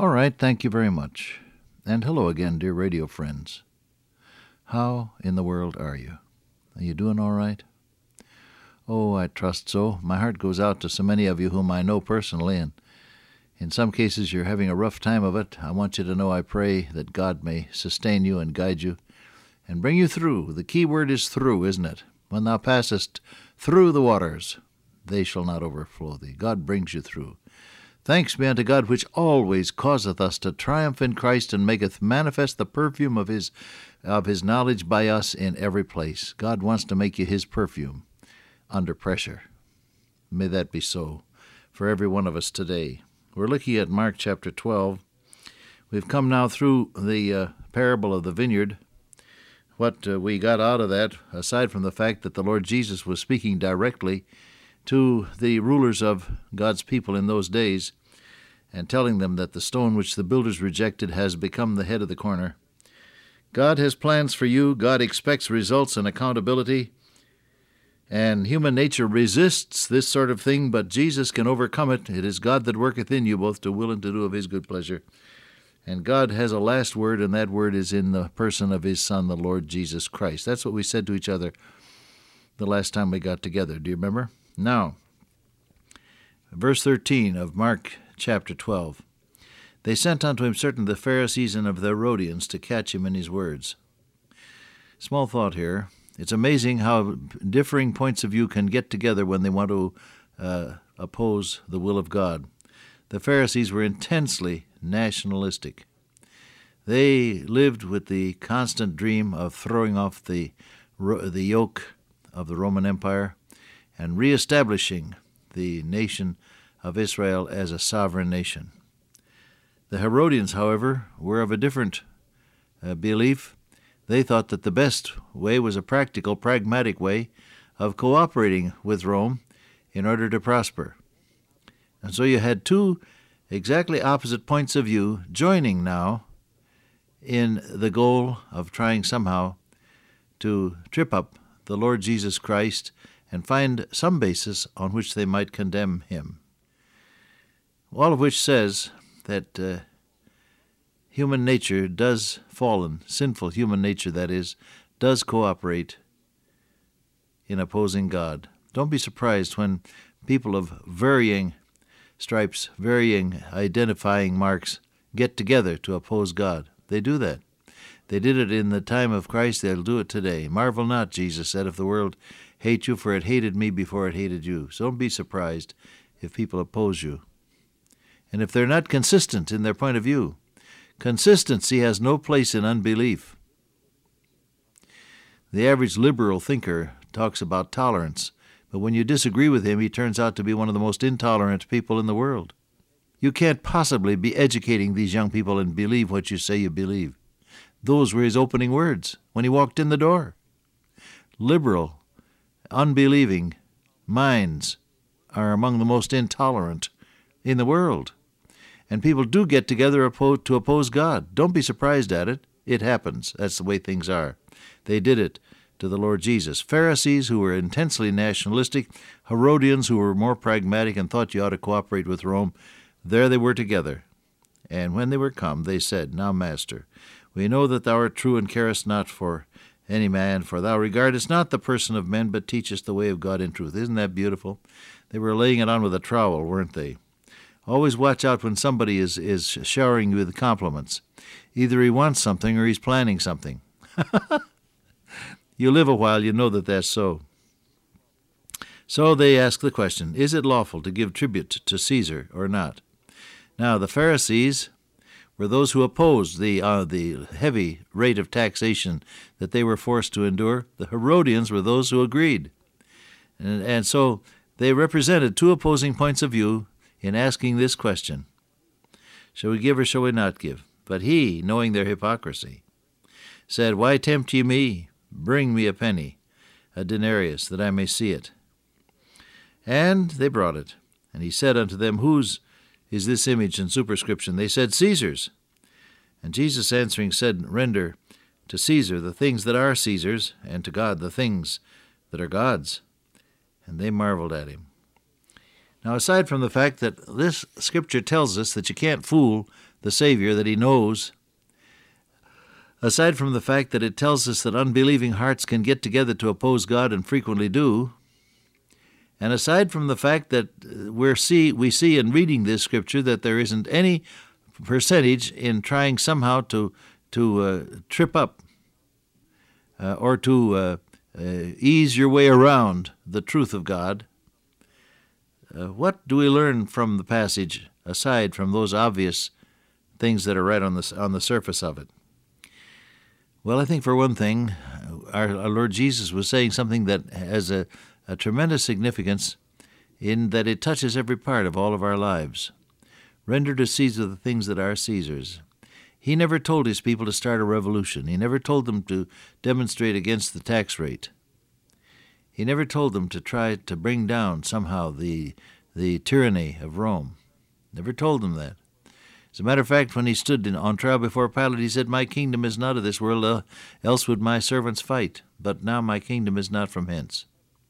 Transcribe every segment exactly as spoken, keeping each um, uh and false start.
All right, thank you very much. And hello again, dear radio friends. How in the world are you? Are you doing all right? Oh, I trust so. My heart goes out to so many of you whom I know personally, and in some cases you're having a rough time of it. I want you to know I pray that God may sustain you and guide you and bring you through. The key word is through, isn't it? When thou passest through the waters, they shall not overflow thee. God brings you through. Thanks be unto God, which always causeth us to triumph in Christ, and maketh manifest the perfume of his of his knowledge by us in every place. God wants to make you his perfume under pressure. May that be so for every one of us today. We're looking at Mark chapter twelve. We've come now through the uh, parable of the vineyard. What uh, we got out of that, aside from the fact that the Lord Jesus was speaking directly to the rulers of God's people in those days and telling them that the stone which the builders rejected has become the head of the corner. God has plans for you. God expects results and accountability. And human nature resists this sort of thing, but Jesus can overcome it. It is God that worketh in you both to will and to do of his good pleasure. And God has a last word, and that word is in the person of his Son, the Lord Jesus Christ. That's what we said to each other the last time we got together. Do you remember? Now, verse thirteen of Mark chapter twelve. They sent unto him certain of the Pharisees and of the Herodians to catch him in his words. Small thought here. It's amazing how differing points of view can get together when they want to uh, oppose the will of God. The Pharisees were intensely nationalistic. They lived with the constant dream of throwing off the the yoke of the Roman Empire and reestablishing the nation of Israel as a sovereign nation. The Herodians, however, were of a different uh, belief. They thought that the best way was a practical, pragmatic way of cooperating with Rome in order to prosper. And so you had two exactly opposite points of view joining now in the goal of trying somehow to trip up the Lord Jesus Christ and find some basis on which they might condemn him. All of which says that uh, human nature does, fallen, sinful human nature that is, does cooperate in opposing God. Don't be surprised when people of varying stripes, varying identifying marks get together to oppose God. They do that. They did it in the time of Christ. They'll do it today. Marvel not, Jesus said, if the world hate you, for it hated me before it hated you. So don't be surprised if people oppose you. And if they're not consistent in their point of view, consistency has no place in unbelief. The average liberal thinker talks about tolerance, but when you disagree with him, he turns out to be one of the most intolerant people in the world. You can't possibly be educating these young people and believe what you say you believe. Those were his opening words when he walked in the door. Liberal, unbelieving minds are among the most intolerant in the world. And people do get together to oppose God. Don't be surprised at it. It happens. That's the way things are. They did it to the Lord Jesus. Pharisees who were intensely nationalistic, Herodians who were more pragmatic and thought you ought to cooperate with Rome, there they were together. And when they were come, they said, Now, Master, we know that thou art true and carest not for any man, for thou regardest not the person of men, but teachest the way of God in truth. Isn't that beautiful? They were laying it on with a trowel, weren't they? Always watch out when somebody is, is showering you with compliments. Either he wants something or he's planning something. You live a while, you know that that's so. So they ask the question, is it lawful to give tribute to Caesar or not? Now, the Pharisees were those who opposed the uh, the heavy rate of taxation that they were forced to endure. The Herodians were those who agreed. And, and so they represented two opposing points of view in asking this question, shall we give or shall we not give? But he, knowing their hypocrisy, said, Why tempt ye me? Bring me a penny, a denarius, that I may see it. And they brought it. And he said unto them, Whose is this image and superscription? They said, Caesar's. And Jesus answering said, Render to Caesar the things that are Caesar's, and to God the things that are God's. And they marveled at him. Now, aside from the fact that this scripture tells us that you can't fool the Savior that he knows, aside from the fact that it tells us that unbelieving hearts can get together to oppose God and frequently do, and aside from the fact that we're see, we see in reading this scripture that there isn't any percentage in trying somehow to, to uh, trip up uh, or to uh, uh, ease your way around the truth of God, uh, what do we learn from the passage aside from those obvious things that are right on the, on the surface of it? Well, I think for one thing, our, our Lord Jesus was saying something that has a, a tremendous significance in that it touches every part of all of our lives. Render to Caesar the things that are Caesar's. He never told his people to start a revolution. He never told them to demonstrate against the tax rate. He never told them to try to bring down somehow the, the tyranny of Rome. Never told them that. As a matter of fact, when he stood in, on trial before Pilate, he said, "My kingdom is not of this world, uh, else would my servants fight. But now my kingdom is not from hence."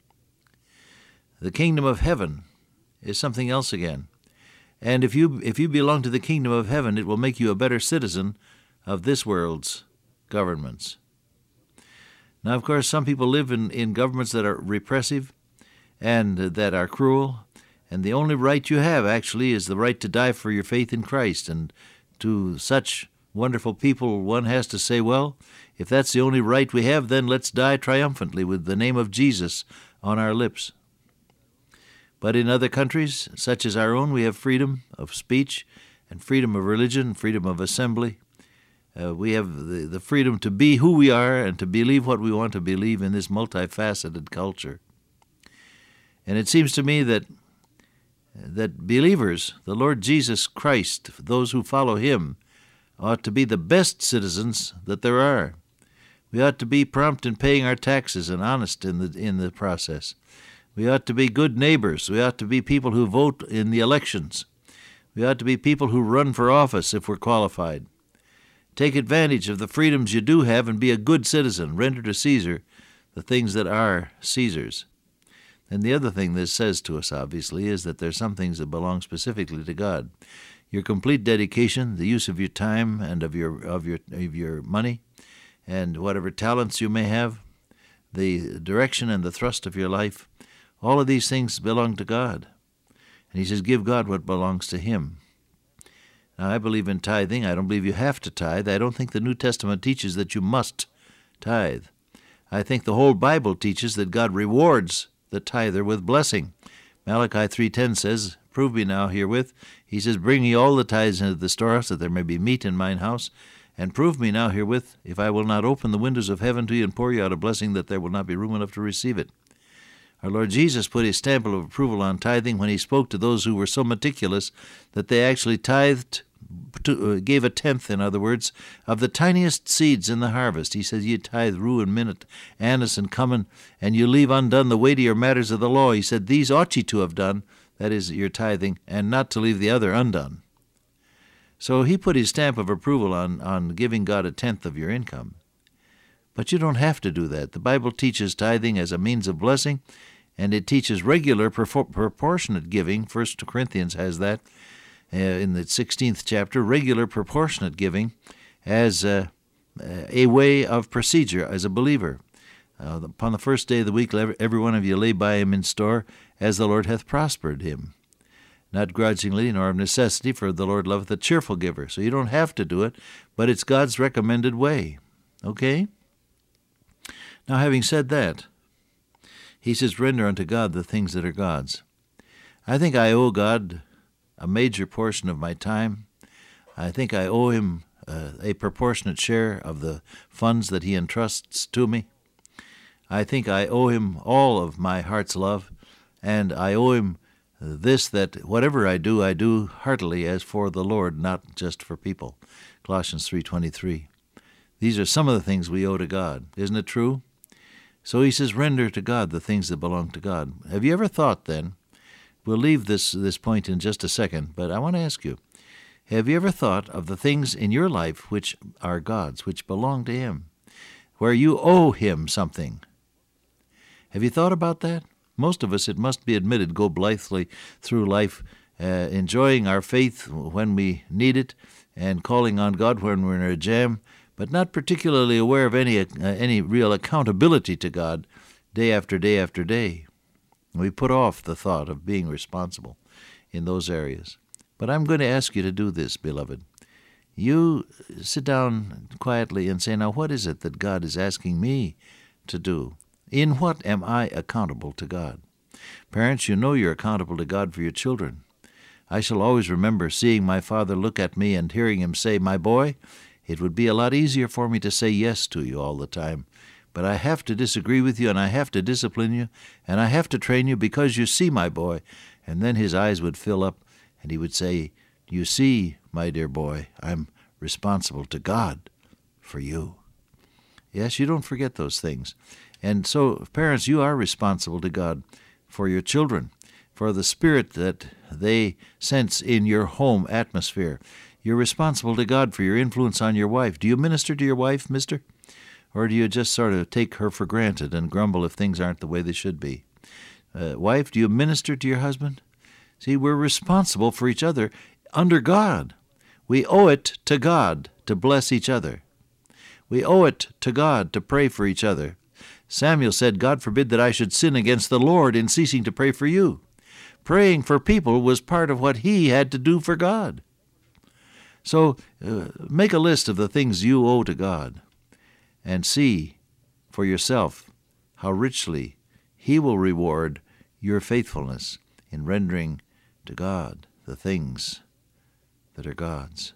The kingdom of heaven is something else again. And if you if you belong to the kingdom of heaven, it will make you a better citizen of this world's governments. Now, of course, some people live in, in governments that are repressive and uh, that are cruel. And the only right you have, actually, is the right to die for your faith in Christ. And to such wonderful people, one has to say, well, if that's the only right we have, then let's die triumphantly with the name of Jesus on our lips. But in other countries, such as our own, we have freedom of speech and freedom of religion, freedom of assembly. Uh, we have the, the freedom to be who we are and to believe what we want to believe in this multifaceted culture. And it seems to me that that believers, the Lord Jesus Christ, those who follow him, ought to be the best citizens that there are. We ought to be prompt in paying our taxes and honest in the in the process. We ought to be good neighbors. We ought to be people who vote in the elections. We ought to be people who run for office if we're qualified. Take advantage of the freedoms you do have and be a good citizen. Render to Caesar the things that are Caesar's. And the other thing this says to us, obviously, is that there's some things that belong specifically to God. Your complete dedication, the use of your time and of your of your of your money, and whatever talents you may have, the direction and the thrust of your life, all of these things belong to God. And he says, give God what belongs to him. Now, I believe in tithing. I don't believe you have to tithe. I don't think the New Testament teaches that you must tithe. I think the whole Bible teaches that God rewards the tither with blessing. Malachi three ten says, "Prove me now herewith." He says, "Bring ye all the tithes into the storehouse, that there may be meat in mine house. And prove me now herewith, if I will not open the windows of heaven to you and pour you out a blessing, that there will not be room enough to receive it." Our Lord Jesus put his stamp of approval on tithing when he spoke to those who were so meticulous that they actually tithed, to, uh, gave a tenth, in other words, of the tiniest seeds in the harvest. He says, "Ye tithe rue and minute, anise and cumin, and you leave undone the weightier matters of the law." He said, "These ought ye to have done," that is, your tithing, "and not to leave the other undone." So he put his stamp of approval on, on giving God a tenth of your income. But you don't have to do that. The Bible teaches tithing as a means of blessing, and it teaches regular proportionate giving. First Corinthians has that uh, in the sixteenth chapter, regular proportionate giving as uh, a way of procedure as a believer. Uh, upon the first day of the week, every one of you lay by him in store, as the Lord hath prospered him. Not grudgingly, nor of necessity, for the Lord loveth a cheerful giver. So you don't have to do it, but it's God's recommended way. Okay? Now, having said that, he says, render unto God the things that are God's. I think I owe God a major portion of my time. I think I owe him uh, a proportionate share of the funds that he entrusts to me. I think I owe him all of my heart's love, and I owe him this, that whatever I do, I do heartily as for the Lord, not just for people. Colossians three twenty-three. These are some of the things we owe to God. Isn't it true? So he says, render to God the things that belong to God. Have you ever thought then, we'll leave this, this point in just a second, but I want to ask you, have you ever thought of the things in your life which are God's, which belong to him, where you owe him something? Have you thought about that? Most of us, it must be admitted, go blithely through life, uh, enjoying our faith when we need it, and calling on God when we're in a jam, but not particularly aware of any uh, any real accountability to God day after day after day. We put off the thought of being responsible in those areas. But I'm going to ask you to do this, beloved. You sit down quietly and say, now what is it that God is asking me to do? In what am I accountable to God? Parents, you know you're accountable to God for your children. I shall always remember seeing my father look at me and hearing him say, my boy, it would be a lot easier for me to say yes to you all the time, but I have to disagree with you, and I have to discipline you, and I have to train you because you see, my boy. And then his eyes would fill up, and he would say, you see, my dear boy, I'm responsible to God for you. Yes, you don't forget those things. And so, parents, you are responsible to God for your children, for the spirit that they sense in your home atmosphere. You're responsible to God for your influence on your wife. Do you minister to your wife, mister? Or do you just sort of take her for granted and grumble if things aren't the way they should be? Uh, wife, do you minister to your husband? See, we're responsible for each other under God. We owe it to God to bless each other. We owe it to God to pray for each other. Samuel said, God forbid that I should sin against the Lord in ceasing to pray for you. Praying for people was part of what he had to do for God. So uh, make a list of the things you owe to God and see for yourself how richly he will reward your faithfulness in rendering to God the things that are God's.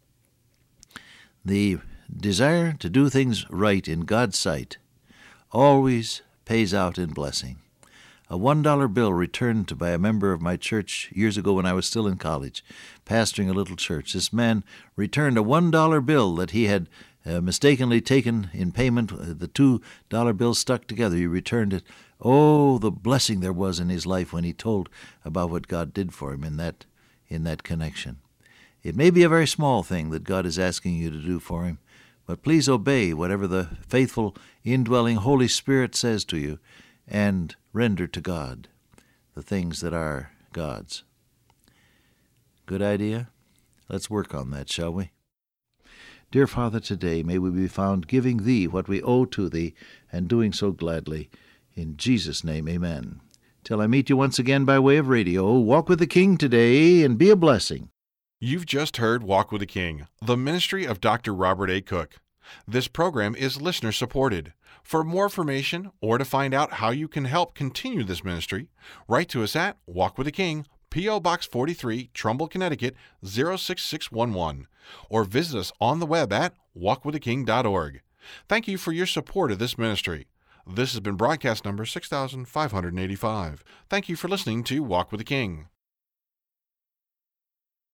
The desire to do things right in God's sight always pays out in blessing. A one dollar bill returned by a member of my church years ago when I was still in college, pastoring a little church. This man returned a one dollar bill that he had uh, mistakenly taken in payment. The two dollar bills stuck together. He returned it. Oh, the blessing there was in his life when he told about what God did for him in that, in that connection. It may be a very small thing that God is asking you to do for him, but please obey whatever the faithful, indwelling Holy Spirit says to you, and render to God the things that are God's. Good idea? Let's work on that, shall we? Dear Father, today may we be found giving Thee what we owe to Thee, and doing so gladly. In Jesus' name, amen. Till I meet you once again by way of radio, walk with the King today and be a blessing. You've just heard Walk with the King, the ministry of Doctor Robert A. Cook. This program is listener-supported. For more information or to find out how you can help continue this ministry, write to us at Walk with the King, P O. Box forty-three, Trumbull, Connecticut, zero six six one one, or visit us on the web at walk with the king dot org. Thank you for your support of this ministry. This has been broadcast number six thousand five hundred eighty-five. Thank you for listening to Walk with the King.